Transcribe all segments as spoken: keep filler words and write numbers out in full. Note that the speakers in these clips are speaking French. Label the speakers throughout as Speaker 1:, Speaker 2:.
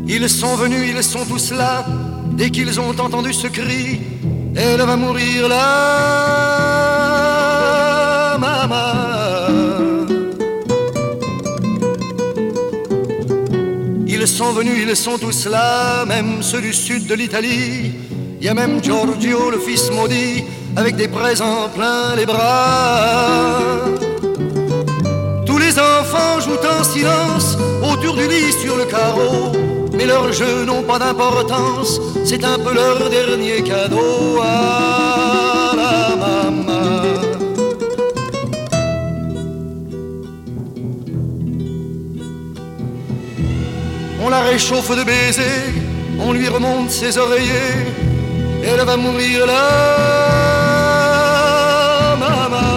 Speaker 1: Ils sont venus, ils sont tous là. Dès qu'ils ont entendu ce cri, elle va mourir là, maman. Ils sont venus, ils sont tous là, même ceux du sud de l'Italie. Il y a même Giorgio, le fils maudit, avec des présents plein les bras. Tous les enfants jouent en silence autour du lit sur le carreau, mais leurs jeux n'ont pas d'importance, c'est un peu leur dernier cadeau à la maman. On la réchauffe de baisers, on lui remonte ses oreillers, elle va mourir là, maman.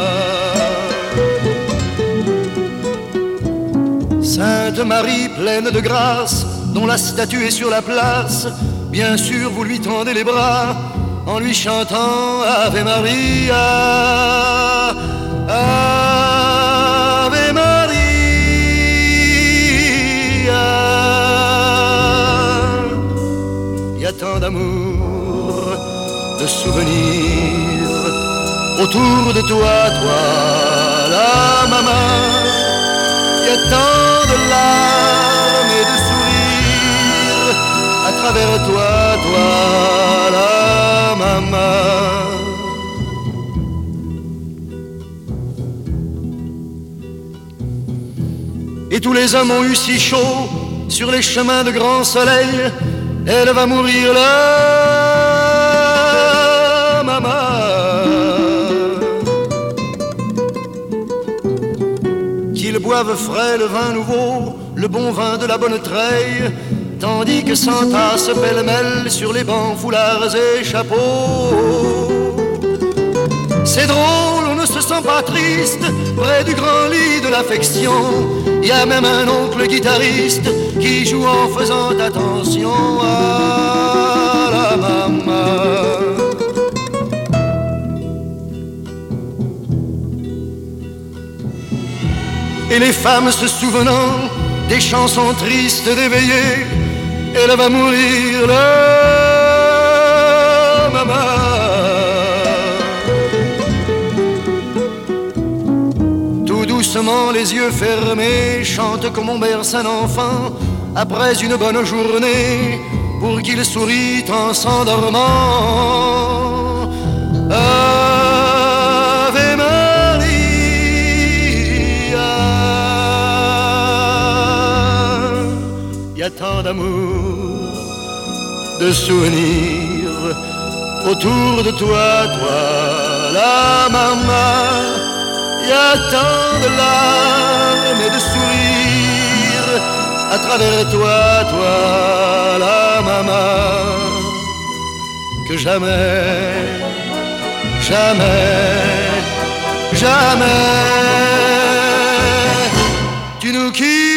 Speaker 1: Sainte Marie pleine de grâce, dont la statue est sur la place, bien sûr vous lui tendez les bras en lui chantant Ave Maria, Ave Maria. Il y a tant d'amour, de souvenirs autour de toi, toi, la maman. Il y a tant de larmes et de sourires à travers toi, toi, la maman. Et tous les hommes ont eu si chaud sur les chemins de grand soleil, elle va mourir là, maman. Qu'ils boivent frais le vin nouveau, le bon vin de la bonne treille, tandis que s'entassent pêle-mêle sur les bancs, foulards et chapeaux. C'est drôle, on ne se sent pas triste près du grand lit de l'affection. Il y a même un oncle guitariste qui joue en faisant attention à la maman. Et les femmes se souvenant des chansons tristes d'éveillé, elle va mourir là, maman. Tout doucement, les yeux fermés, chante comme on berce un enfant après une bonne journée, pour qu'il sourit en s'endormant. Ave Maria. Il y a tant d'amour, de souvenirs autour de toi, toi, la maman. Il y a tant de larmes et de sourires à travers toi, toi, la maman, que jamais, jamais, jamais tu nous quittes.